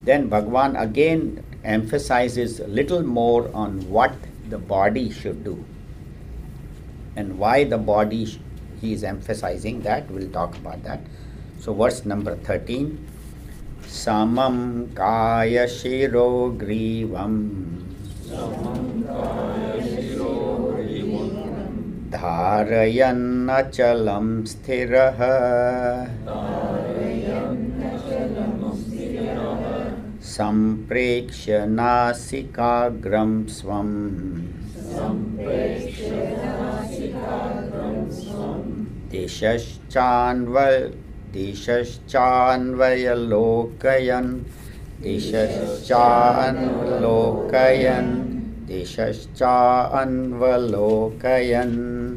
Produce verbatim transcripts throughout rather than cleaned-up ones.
Then Bhagwan again emphasizes a little more on what the body should do and why the body sh- he is emphasizing that. We'll talk about that. So verse number thirteen, Samam Kaya Shiro Grivam Dharayan Achalam Sthirah Samprekshya Nasikagram Swam Dishashchanval Dishashchanvayalokayan Dishashchanvalokayan Dishashchanvalokayan.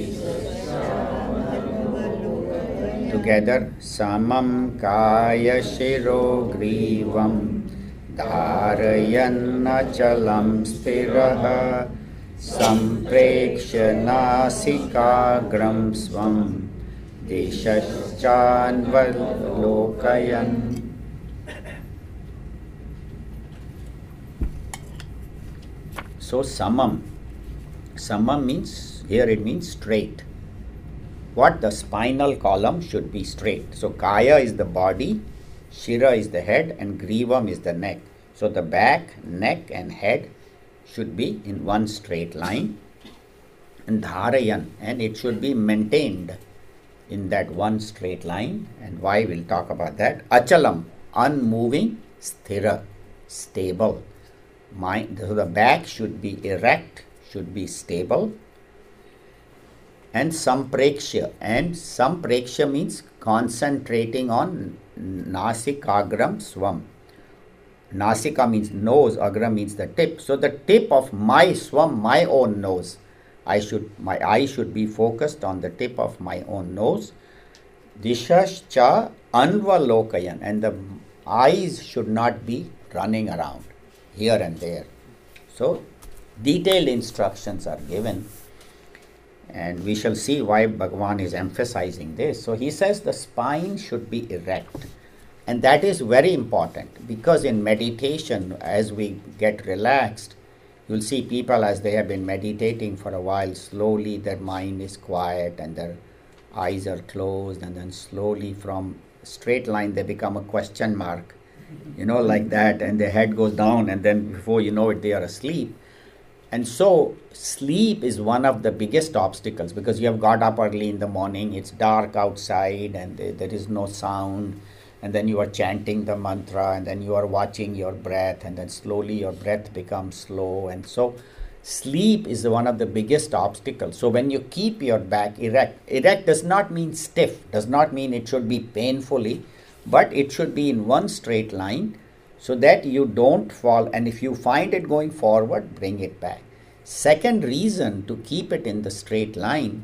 Together, Samam Kaya Shiro Grivam Dharayan Achalam Sthirah Samprekshya Nasikagram Swam Dishashchanvalokayan. So Samam, Samam means, here it means straight. What? The spinal column should be straight. So Kaya is the body, Shira is the head, and Grivam is the neck. So the back, neck and head should be in one straight line. And Dharayan, and it should be maintained in that one straight line. And why? We'll talk about that. Achalam, unmoving, Sthira, stable. Mind, so the back should be erect, should be stable. And Samprekshya, and Samprekshya means concentrating on Nasikagram Swam. Nasika means nose, Agra means the tip. So the tip of my Swam, my own nose, I should, my eye should be focused on the tip of my own nose. Dishascha Anvalokayan, and the eyes should not be running around here and there. So detailed instructions are given, and we shall see why Bhagavan is emphasizing this. So he says the spine should be erect, and that is very important, because in meditation, as we get relaxed, you'll see people, as they have been meditating for a while, slowly their mind is quiet and their eyes are closed, and then slowly from straight line they become a question mark, you know, like that, and their head goes down, and then before you know it, they are asleep. And so sleep is one of the biggest obstacles, because you have got up early in the morning, it's dark outside, and there, there is no sound, and then you are chanting the mantra, and then you are watching your breath, and then slowly your breath becomes slow. And so sleep is one of the biggest obstacles. So when you keep your back erect, erect does not mean stiff, does not mean it should be painfully, but it should be in one straight line, so that you don't fall, and if you find it going forward, bring it back. Second reason to keep it in the straight line,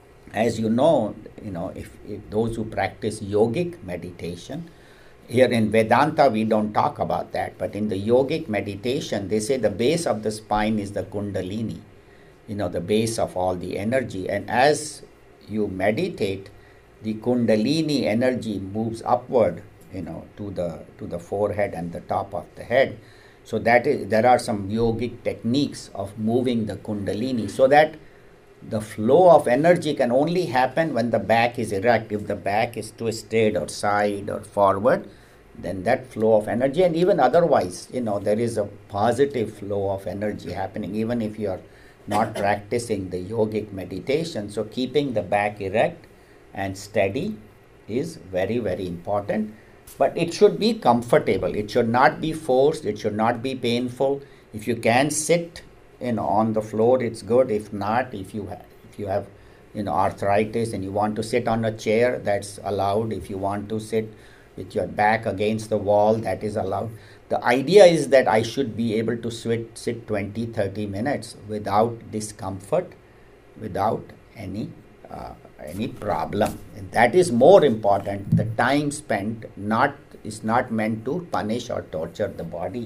as you know, you know, if, if those who practice yogic meditation, here in Vedanta we don't talk about that, but in the yogic meditation, they say the base of the spine is the Kundalini, you know, the base of all the energy. And as you meditate, the Kundalini energy moves upward, you know, to the to the forehead and the top of the head. So that is, there are some yogic techniques of moving the Kundalini, so that the flow of energy can only happen when the back is erect. If the back is twisted or side or forward, then that flow of energy, and even otherwise, you know, there is a positive flow of energy happening, even if you are not practicing the yogic meditation. So keeping the back erect and steady is very, very important. But it should be comfortable. It should not be forced. It should not be painful. If you can sit, you know, on the floor, it's good. If not, if you have, if you have, you know, arthritis and you want to sit on a chair, that's allowed. If you want to sit with your back against the wall, that is allowed. The idea is that I should be able to sit, sit twenty, thirty minutes without discomfort, without any uh, any problem. And that is more important. The time spent not is not meant to punish or torture the body,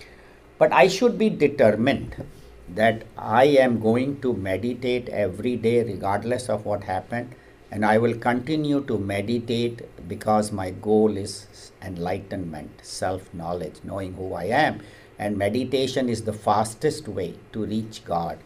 but I should be determined that I am going to meditate every day regardless of what happened, And I will continue to meditate because my goal is enlightenment, self-knowledge, knowing who I am. And meditation is the fastest way to reach God.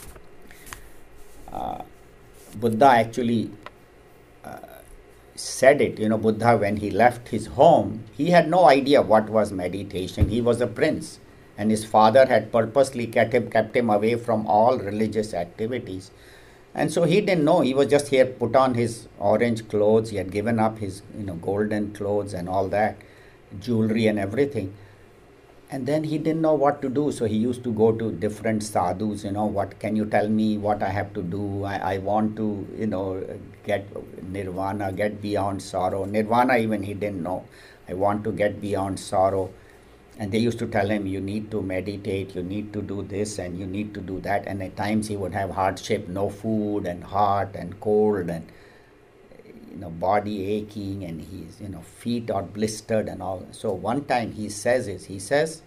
Uh, Buddha actually uh, said it. You know, Buddha, when he left his home, he had no idea what was meditation. He was a prince, and his father had purposely kept him, kept him away from all religious activities. And so he didn't know. He was just here, put on his orange clothes. He had given up his, you know, golden clothes and all that, jewelry and everything. And then he didn't know what to do. So he used to go to different sadhus, you know, what can you tell me what I have to do? I, I want to, you know, get nirvana, get beyond sorrow. Nirvana even he didn't know. I want to get beyond sorrow. And they used to tell him, you need to meditate, you need to do this and you need to do that. And at times he would have hardship, no food and hot and cold and, you know, body aching, and his, you know, feet are blistered and all. So one time he says is, he says,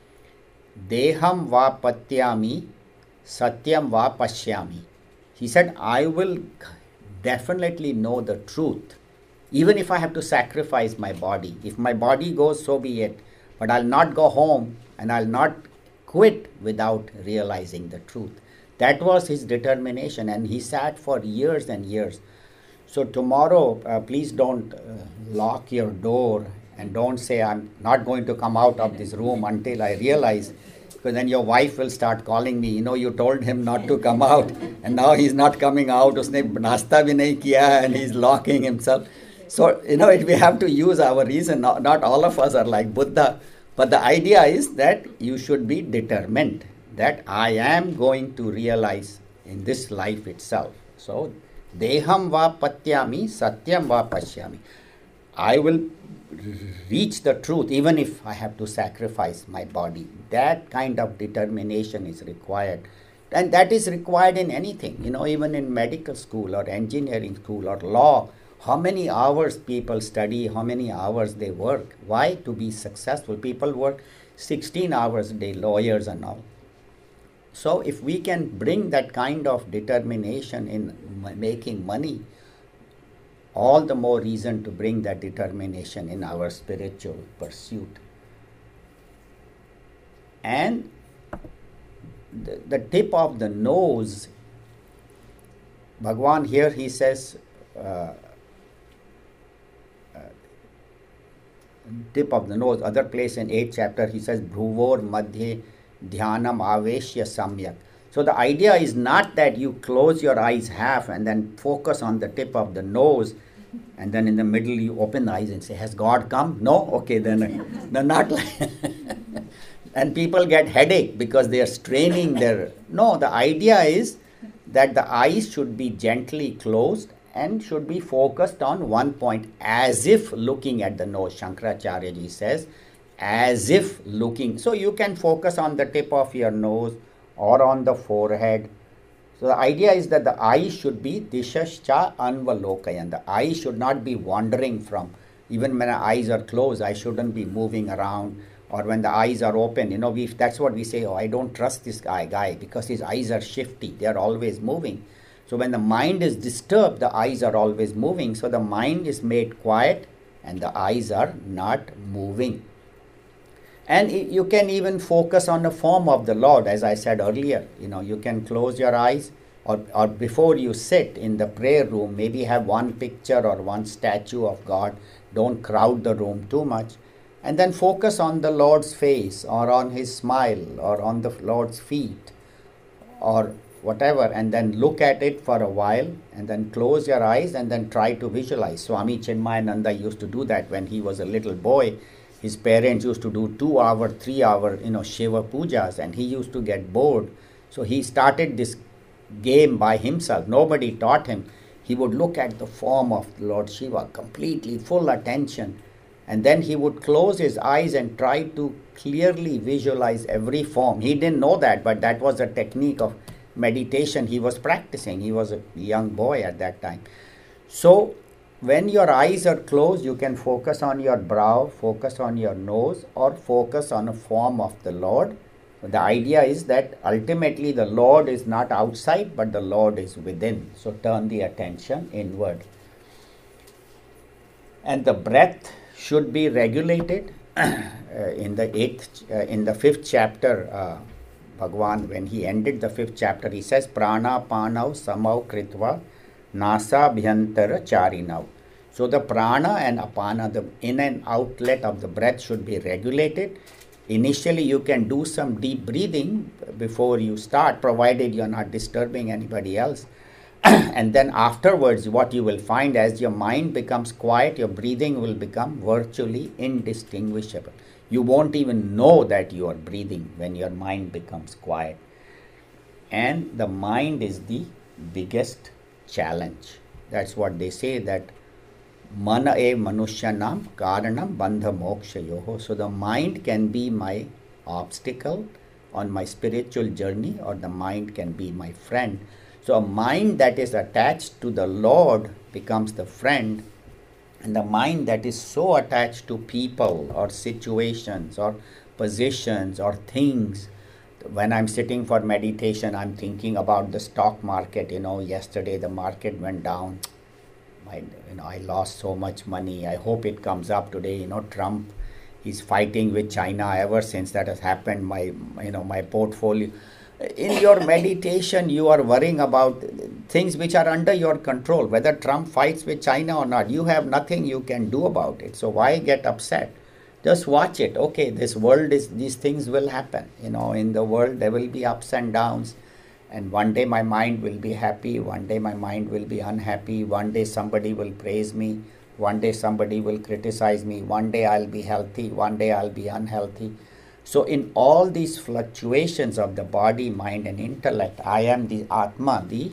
Deham va patyami, satyam va pashyami. He said, I will definitely know the truth, even if I have to sacrifice my body. If my body goes, so be it. But I'll not go home and I'll not quit without realizing the truth. That was his determination, and he sat for years and years. So tomorrow, uh, please don't uh, lock your door and don't say, I'm not going to come out of this room until I realize, because then your wife will start calling me, you know, you told him not to come out and now he's not coming out, usne nasta bhi nahi kiya, and he's locking himself. So, you know, it, we have to use our reason. Not, not all of us are like Buddha, but the idea is that you should be determined that I am going to realize in this life itself. So, Deham va patyami, satyam va pashyami. I will reach the truth even if I have to sacrifice my body. That kind of determination is required. And that is required in anything, you know, even in medical school or engineering school or law. How many hours people study, how many hours they work. Why? To be successful. People work sixteen hours a day, lawyers and all. So if we can bring that kind of determination in making money, all the more reason to bring that determination in our spiritual pursuit. And the, the tip of the nose, Bhagwan here he says, uh, uh, tip of the nose, other place in eighth chapter he says, Bhruvor Madhye Dhyanam Aveshya Samyak. So the idea is not that you close your eyes half and then focus on the tip of the nose, and then in the middle you open the eyes and say, has God come? No? Okay, then, then not like and people get headache because they are straining their... No, the idea is that the eyes should be gently closed and should be focused on one point, as if looking at the nose. Shankaracharya ji says, as if looking. So you can focus on the tip of your nose or on the forehead. So the idea is that the eye should be dishascha anvalokayan. The eye should not be wandering from, even when our eyes are closed, I shouldn't be moving around. Or when the eyes are open, you know, we, that's what we say, oh, I don't trust this guy, guy because his eyes are shifty. They are always moving. So when the mind is disturbed, the eyes are always moving. So the mind is made quiet and the eyes are not moving. And you can even focus on the form of the Lord, as I said earlier. You know, you can close your eyes, or, or before you sit in the prayer room, maybe have one picture or one statue of God. Don't crowd the room too much. And then focus on the Lord's face, or on His smile, or on the Lord's feet, or whatever. And then look at it for a while, and then close your eyes, and then try to visualize. Swami Chinmayananda used to do that when he was a little boy. His parents used to do two hour, three hour, you know, Shiva pujas, and he used to get bored. So he started this game by himself. Nobody taught him. He would look at the form of Lord Shiva, completely full attention. And then he would close his eyes and try to clearly visualize every form. He didn't know that, but that was a technique of meditation he was practicing. He was a young boy at that time. So when your eyes are closed, you can focus on your brow, focus on your nose, or focus on a form of the Lord. The idea is that ultimately the Lord is not outside, but the Lord is within. So turn the attention inward. And the breath should be regulated. uh, in the eighth, uh, in the fifth chapter, uh, Bhagwan, when he ended the fifth chapter, he says, Prana Panav Samau Kritva Nasa Bhyantara Charinav. So the prana and apana, the in and outlet of the breath should be regulated. Initially, you can do some deep breathing before you start, provided you're not disturbing anybody else. And then afterwards, what you will find, as your mind becomes quiet, your breathing will become virtually indistinguishable. You won't even know that you are breathing when your mind becomes quiet. And the mind is the biggest challenge. That's what they say, that mana e manushyanam karanam bandha moksha yoho. So the mind can be my obstacle on my spiritual journey, or the mind can be my friend. So a mind that is attached to the Lord becomes the friend, and the mind that is so attached to people or situations or positions or things. When I'm sitting for meditation, I'm thinking about the stock market. You know, yesterday the market went down. I, you know, I lost so much money. I hope it comes up today. You know, Trump, he's fighting with China. Ever since that has happened, my, you know, my portfolio. In your meditation, you are worrying about things which are under your control. Whether Trump fights with China or not, you have nothing you can do about it. So why get upset? Just watch it. Okay, this world is, these things will happen. You know, in the world there will be ups and downs. And one day my mind will be happy. One day my mind will be unhappy. One day somebody will praise me. One day somebody will criticize me. One day I'll be healthy. One day I'll be unhealthy. So in all these fluctuations of the body, mind and intellect, I am the Atma, the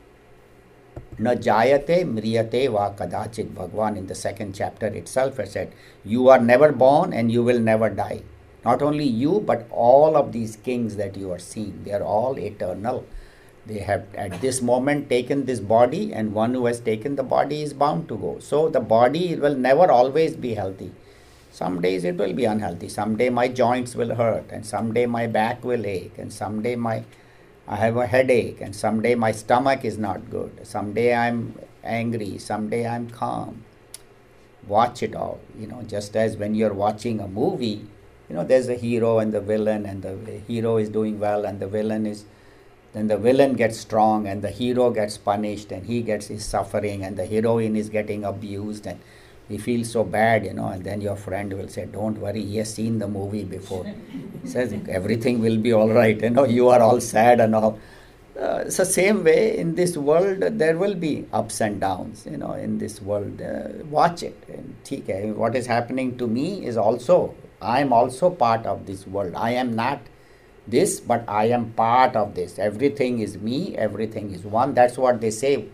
Na jayate mriyate va kadachit. Bhagwan in the second chapter itself has said, you are never born and you will never die. Not only you, but all of these kings that you are seeing, they are all eternal. They have at this moment taken this body, and one who has taken the body is bound to go. So the body will never always be healthy. Some days it will be unhealthy. Someday my joints will hurt, and someday my back will ache, and someday my I have a headache, and someday my stomach is not good. Someday I'm angry, someday I'm calm. Watch it all. You know, just as when you're watching a movie, you know, there's a hero and the villain, and the hero is doing well, and the villain is, then the villain gets strong, and the hero gets punished, and he gets his suffering, and the heroine is getting abused, and we feel so bad, you know, and then your friend will say, don't worry, he has seen the movie before. He says, everything will be all right, you know, you are all sad and all. Uh, it's the same way in this world, there will be ups and downs, you know, in this world. Uh, watch it. And what is happening to me is also, I am also part of this world. I am not this, but I am part of this. Everything is me, everything is one. That's what they say.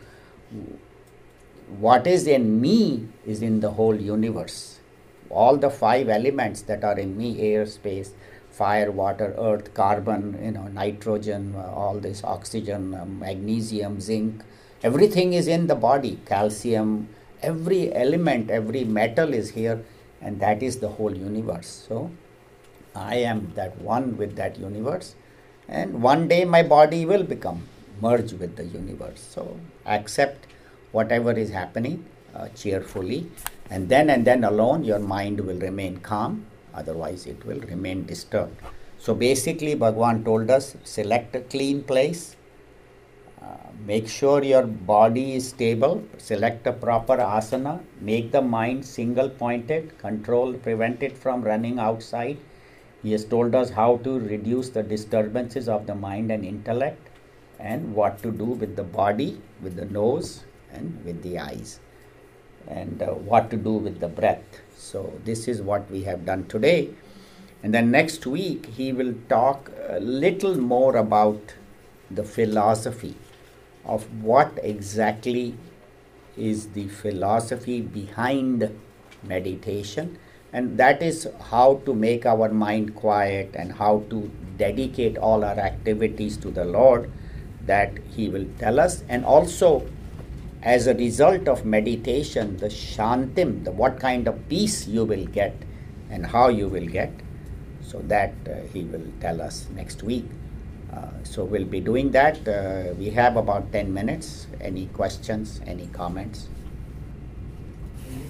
What is in me is in the whole universe. All the five elements that are in me, air, space, fire, water, earth, carbon, you know, nitrogen, uh, all this oxygen, uh, magnesium, zinc, everything is in the body, calcium, every element, every metal is here, and that is the whole universe. So I am that one with that universe, and one day my body will become merged with the universe. So accept whatever is happening uh, cheerfully, and then and then alone your mind will remain calm, otherwise it will remain disturbed. So basically Bhagwan told us, select a clean place, uh, make sure your body is stable, select a proper asana, make the mind single pointed, control, prevent it from running outside. He has told us how to reduce the disturbances of the mind and intellect, and what to do with the body, with the nose, and with the eyes, and uh, what to do with the breath. So this is what we have done today, and then next week he will talk a little more about the philosophy of what exactly is the philosophy behind meditation, and that is how to make our mind quiet and how to dedicate all our activities to the Lord, that he will tell us. And also, as a result of meditation, the shantim, the what kind of peace you will get and how you will get, so that uh, he will tell us next week. Uh, so we'll be doing that. Uh, we have about ten minutes. Any questions, any comments? Any comment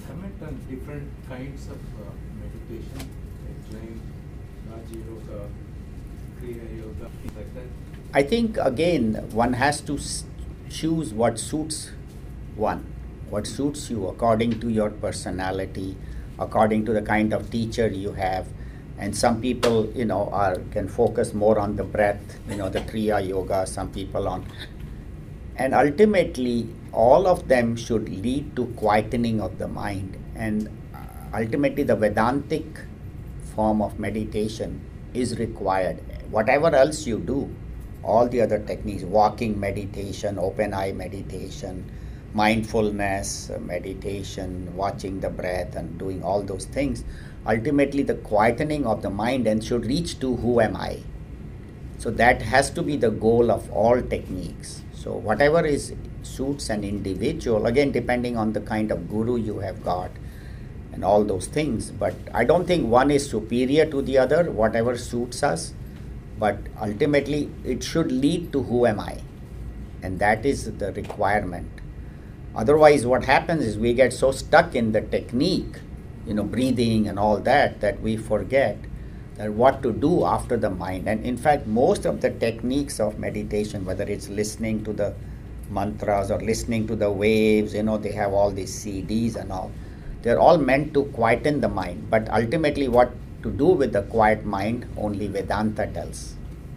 on different kinds of uh, meditation, like Raja Yoga, Kriya Yoga, things like that? I think again one has to s- choose what suits one, what suits you according to your personality, according to the kind of teacher you have. And some people, you know, are can focus more on the breath, you know, the Kriya Yoga, some people on. And ultimately, all of them should lead to quietening of the mind. And ultimately, the Vedantic form of meditation is required. Whatever else you do, all the other techniques, walking meditation, open eye meditation, mindfulness uh, meditation, watching the breath and doing all those things, ultimately the quietening of the mind and should reach to who am I. So that has to be the goal of all techniques. So whatever is suits an individual, again depending on the kind of guru you have got and all those things, but I don't think one is superior to the other, whatever suits us, but ultimately it should lead to who am I, and that is the requirement. Otherwise what happens is we get so stuck in the technique, you know, breathing and all that, that we forget that what to do after the mind. And in fact, most of the techniques of meditation, whether it's listening to the mantras or listening to the waves, you know, they have all these C Ds and all, they're all meant to quieten the mind. But ultimately what to do with the quiet mind, only Vedanta tells.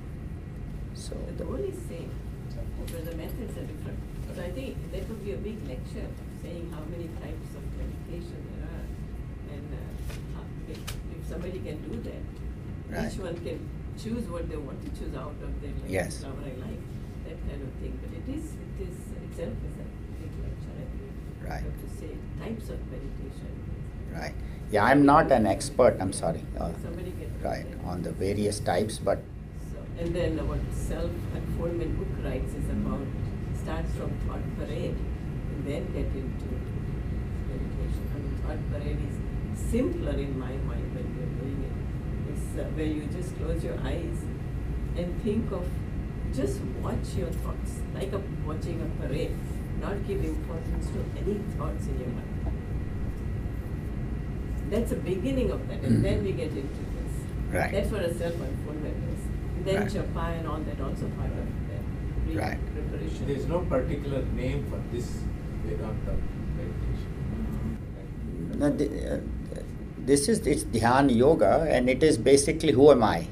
So The goal is same, but the methods are different. So I think that would be a big lecture saying how many types of meditation there are, and uh, how, if, if somebody can do that, Right. each one can choose what they want to choose out of their life, Yes. flower I like, that kind of thing. But it is, it is itself is a big lecture, I believe. Right. You have to say types of meditation. Right. Yeah, I'm not an expert, I'm sorry, uh, Somebody can do right, that. on the various types, but So, and then what self-unfoldment book writes is about, starts from thought parade and then get into meditation. I mean, thought parade is simpler in my mind when you're doing it. It's uh, where you just close your eyes and think of, just watch your thoughts, like a, watching a parade, not give importance to any thoughts in your mind. That's the beginning of that, and then we get into this. Right. That's what a self-unfoldment is. Then Right. Japa and all that also part of that pre- Right. preparation. There is no particular name for this Vedanta meditation. no, the, uh, this is it's Dhyan Yoga, and it is basically who am I?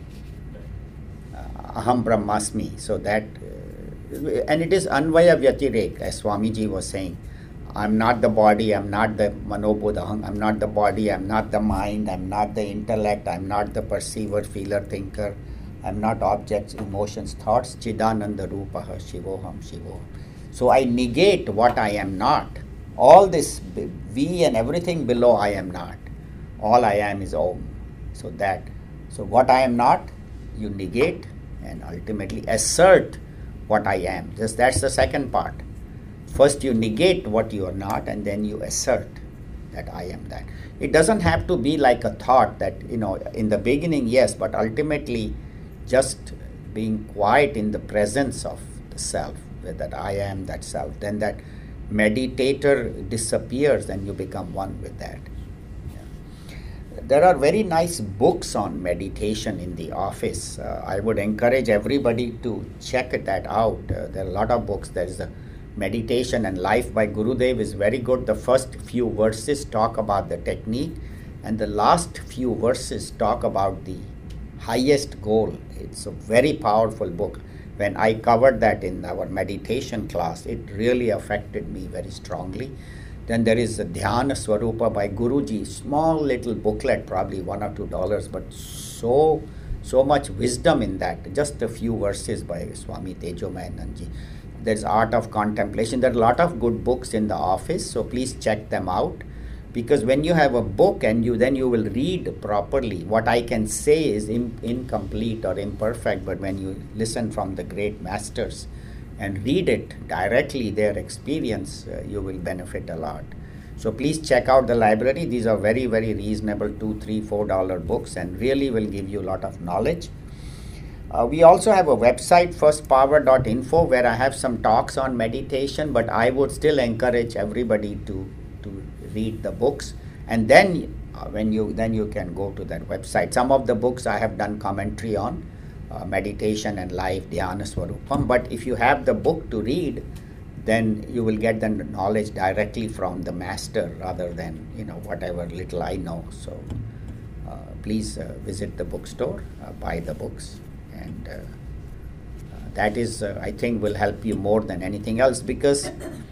Uh, Aham Brahmasmi. So that, uh, and it is Anvaya Vyatirek, as Swamiji was saying. I'm not the body, I'm not the Manobodhaham, I'm not the body, I'm not the mind, I'm not the intellect, I'm not the perceiver, feeler, thinker, I'm not objects, emotions, thoughts, Chidananda Rupaha, Shivoham, Shivoham. So I negate what I am not. All this b- we and everything below I am not. All I am is Om. So that, so what I am not, you negate and ultimately assert what I am. Just that's the second part. First you negate what you are not, and then you assert that I am that. It doesn't have to be like a thought that, you know, in the beginning, yes, but ultimately just being quiet in the presence of the self, that I am that self. Then that meditator disappears and you become one with that. Yeah. There are very nice books on meditation in the office. Uh, I would encourage everybody to check that out. Uh, there are a lot of books. There is a Meditation and Life by Gurudev is very good. The first few verses talk about the technique, and the last few verses talk about the highest goal. It's a very powerful book. When I covered that in our meditation class, it really affected me very strongly. Then there is a Dhyana Swarupa by Guruji, small little booklet, probably one or two dollars, but so so much wisdom in that. Just a few verses by Swami Tejomayananji. There's Art of Contemplation. There are a lot of good books in the office, so please check them out. Because when you have a book and you then you will read properly, what I can say is in, incomplete or imperfect, but when you listen from the great masters and read it directly, their experience, uh, you will benefit a lot. So please check out the library. These are very, very reasonable two, three, four dollar books, and really will give you a lot of knowledge. Uh, we also have a website, first power dot info, where I have some talks on meditation, but I would still encourage everybody to, to read the books And then uh, when you then you can go to that website. Some of the books I have done commentary on, uh, meditation and life, Dhyana Swarupam. But if you have the book to read, then you will get the knowledge directly from the master rather than, you know, whatever little I know. So uh, please uh, visit the bookstore, uh, buy the books, and uh, uh, that is, uh, I think, will help you more than anything else, because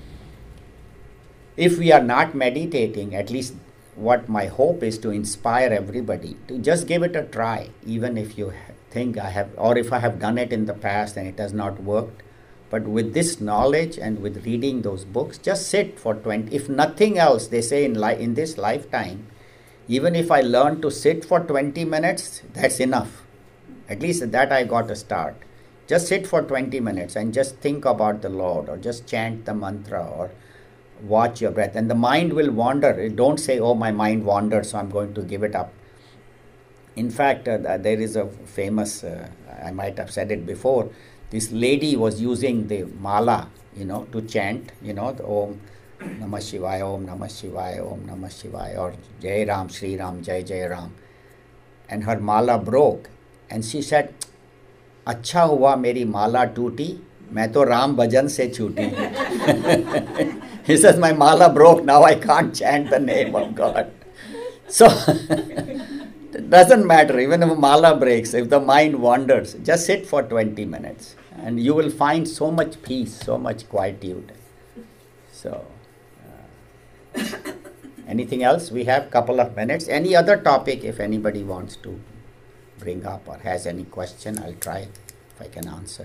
if we are not meditating, at least what my hope is to inspire everybody to just give it a try, even if you think I have, or if I have done it in the past and it has not worked. But with this knowledge and with reading those books, just sit for twenty, if nothing else, they say in, li- in this lifetime, even if I learn to sit for twenty minutes, that's enough. At least that I got a start. Just sit for twenty minutes and just think about the Lord, or just chant the mantra, or watch your breath. And the mind will wander. Don't say, oh, my mind wandered, so I'm going to give it up. In fact, uh, there is a famous, uh, I might have said it before, this lady was using the mala, you know, to chant, you know, the Om Namah Shivaya, Om Namah Shivaya, Om Namah Shivaya, or Jai Ram, Shri Ram, Jai Jai Ram. And her mala broke. And she said, अच्छा हुआ मेरी माला टूटी, मैं तो राम भजन से छूटी. He says, my mala broke, now I can't chant the name of God. So, it doesn't matter, even if a mala breaks, if the mind wanders, just sit for twenty minutes and you will find so much peace, so much quietude. So, uh, anything else? We have a couple of minutes. Any other topic, if anybody wants to bring up or has any question, I'll try if I can answer.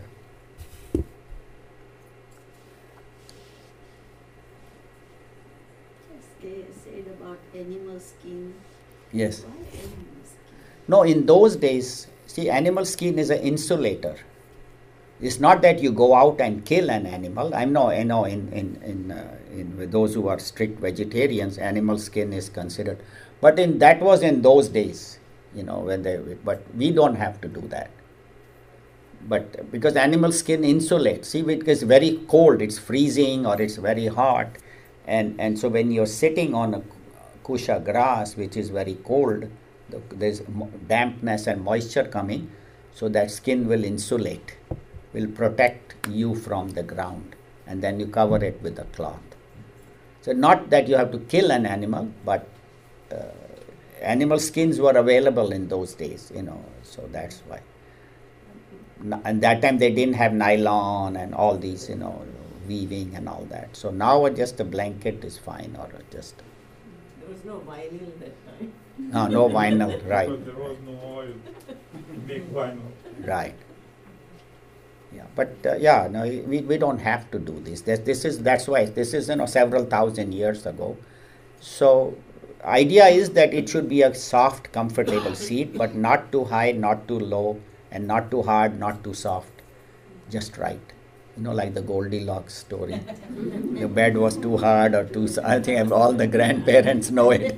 They said about animal skin. Yes. Why animal skin? No, in those days, see, animal skin is an insulator. It's not that you go out and kill an animal. I know, I know, in in in, uh, in with those who are strict vegetarians, animal skin is considered. But in that was in those days, you know, when they. But we don't have to do that. But because animal skin insulates, see, it is very cold. It's freezing or it's very hot, and and so when you're sitting on a kusha grass, which is very cold, the, there's dampness and moisture coming, so that skin will insulate, will protect you from the ground, and then you cover it with a cloth. So not that you have to kill an animal, but uh, animal skins were available in those days, you know, so that's why. And that time they didn't have nylon and all these, you know, weaving and all that. So now just a blanket is fine, or just... There was no vinyl that time. No, no vinyl, right. But there was no oil to make vinyl. Right. Yeah, but uh, yeah, no, we, we don't have to do this. This, this is, that's why, this is, you know, several thousand years ago. So, idea is that it should be a soft, comfortable seat, but not too high, not too low, and not too hard, not too soft. Just right. You know, like the Goldilocks story. Your bed was too hard or too soft. I think all the grandparents know it.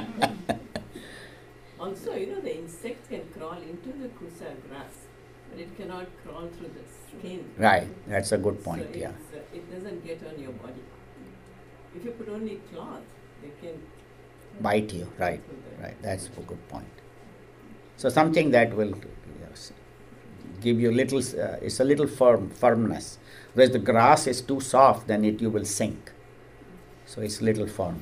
Also, you know, the insect can crawl into the kusa grass, but it cannot crawl through the skin. Right, that's a good point, so yeah. it's, uh, it doesn't get on your body. If you put only cloth, they can Bite you, right, through the- right, that's a good point. So something that will yes, give you little, uh, it's a little firm, firmness. Whereas the grass is too soft, then it you will sink. So it's little firm.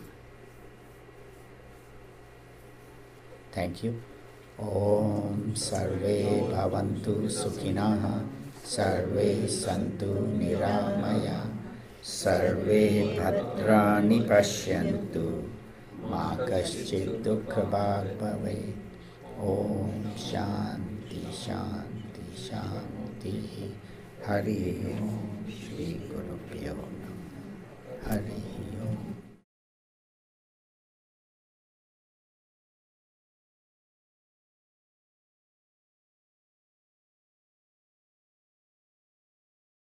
Thank you. Om Sarve Bhavantu Sukhinaha Sarve Santu Niramaya Sarve Bhadrani Pashyantu Ma Kaschid Dukha Bhag Bhave. Om Shanti Shanti Shanti Hari Om Shri Guru Pyo Namah Hari Om.